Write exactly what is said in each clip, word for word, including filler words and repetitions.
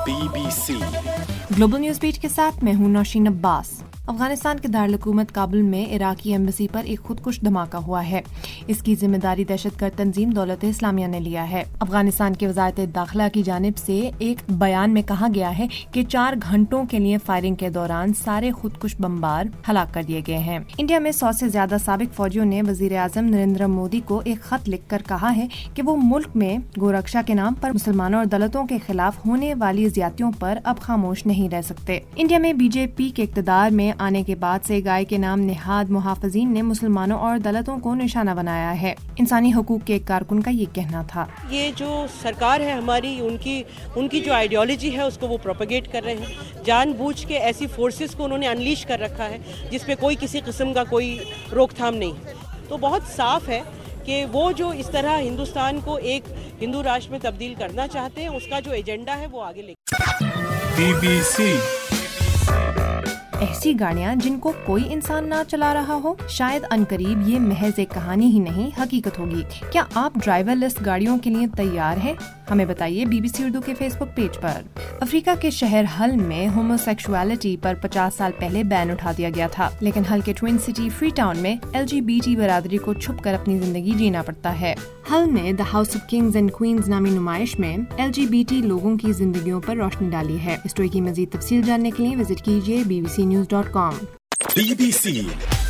Be B C global news بیٹ کے ساتھ میں ہوں نوشین عباس۔ افغانستان کے دارالحکومت کابل میں عراقی ایمبیسی پر ایک خودکش دھماکہ ہوا ہے۔ اس کی ذمہ داری دہشت گرد تنظیم دولت اسلامیہ نے لیا ہے۔ افغانستان کی وزارت داخلہ کی جانب سے ایک بیان میں کہا گیا ہے کہ چار گھنٹوں کے لیے فائرنگ کے دوران سارے خودکش بمبار ہلاک کر دیے گئے ہیں۔ انڈیا میں سو سے زیادہ سابق فوجیوں نے وزیر اعظم نریندر مودی کو ایک خط لکھ کر کہا ہے کہ وہ ملک میں گورکشا کے نام پر مسلمانوں اور دلتوں کے خلاف ہونے والی زیادتیوں پر اب خاموش نہیں رہ سکتے۔ انڈیا میں بی جے پی کے اقتدار میں آنے کے بعد سے گائے کے نام نہاد محافظین نے مسلمانوں اور دلتوں کو نشانہ بنایا ہے۔ انسانی حقوق کے ایک کارکن کا یہ کہنا تھا۔ یہ جو سرکار ہے ہماری، ان کی ان کی جو آئیڈیالوجی ہے اس کو وہ پروپیگیٹ کر رہے ہیں، جان بوجھ کے ایسی فورسز کو انہوں نے انلیش کر رکھا ہے جس پہ کوئی کسی قسم کا کوئی روک تھام نہیں۔ تو بہت صاف ہے کہ وہ جو اس طرح ہندوستان کو ایک ہندو راشٹر میں تبدیل کرنا چاہتے ہیں، اس کا جو ایجنڈا ہے وہ آگے لے بی بی سی ایسی گاڑیاں جن کو کوئی انسان نہ چلا رہا ہو، شاید عنقریب یہ محض ایک کہانی ہی نہیں حقیقت ہوگی۔ کیا آپ ڈرائیور لیس گاڑیوں کے لیے تیار ہیں؟ ہمیں بتائیے بی بی سی اردو کے فیس بک پیج پر۔ افریقہ کے شہر حل میں ہومو سیکشوالٹی پر پچاس سال پہلے بین اٹھا دیا گیا تھا، لیکن حل کے ٹوئن سٹی فری ٹاؤن میں ایل جی بی ٹی برادری کو چھپ کر اپنی زندگی جینا پڑتا ہے۔ حل میں the house of kings and queens نامی نمائش میں ایل جی بی ٹی لوگوں کی زندگیوں پر روشنی ڈالی ہے۔ اس اسٹوری کی مزید تفصیل جاننے کے لیے وزٹ کیجیے B B C news dot com. B B C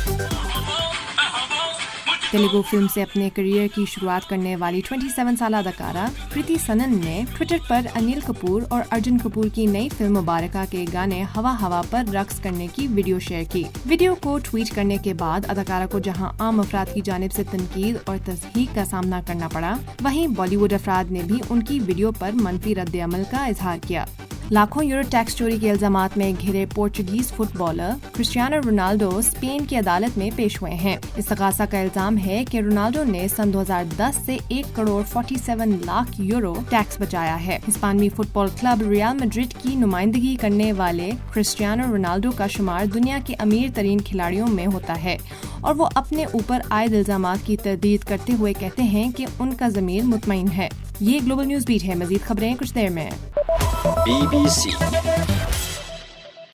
Telugu film سے اپنے کیریئر کی شروعات کرنے والی سینتیس سالہ اداکارہ کرتی سنن نے ٹویٹر پر انیل کپور اور ارجن کپور کی نئی فلم مبارکہ کے گانے ہوا ہوا پر رقص کرنے کی ویڈیو شیئر کی۔ ویڈیو کو ٹویٹ کرنے کے بعد اداکارہ کو جہاں عام افراد کی جانب سے تنقید اور تصحیح کا سامنا کرنا پڑا، وہیں بالی ووڈ افراد نے بھی ان کی ویڈیو پر منفی رد عمل کا اظہار کیا۔ لاکھوں یورو ٹیکس چوری کے الزامات میں گھرے Portuguese footballer Cristiano Ronaldo Spain کی عدالت میں پیش ہوئے ہیں۔ استغاثہ کا الزام ہے کہ رونالڈو نے سن دو ہزار دس سے ایک crore forty seven lakh euro tax بچایا ہے۔ اسپانوی football club Real Madrid کی نمائندگی کرنے والے کرسٹیانو رونالڈو کا شمار دنیا کے امیر ترین کھلاڑیوں میں ہوتا ہے، اور وہ اپنے اوپر عائد الزامات کی تردید کرتے ہوئے کہتے ہیں کہ ان کا ضمیر مطمئن ہے۔ یہ گلوبل نیوز بیٹ ہے، مزید خبریں کچھ دیر میں۔ Be B C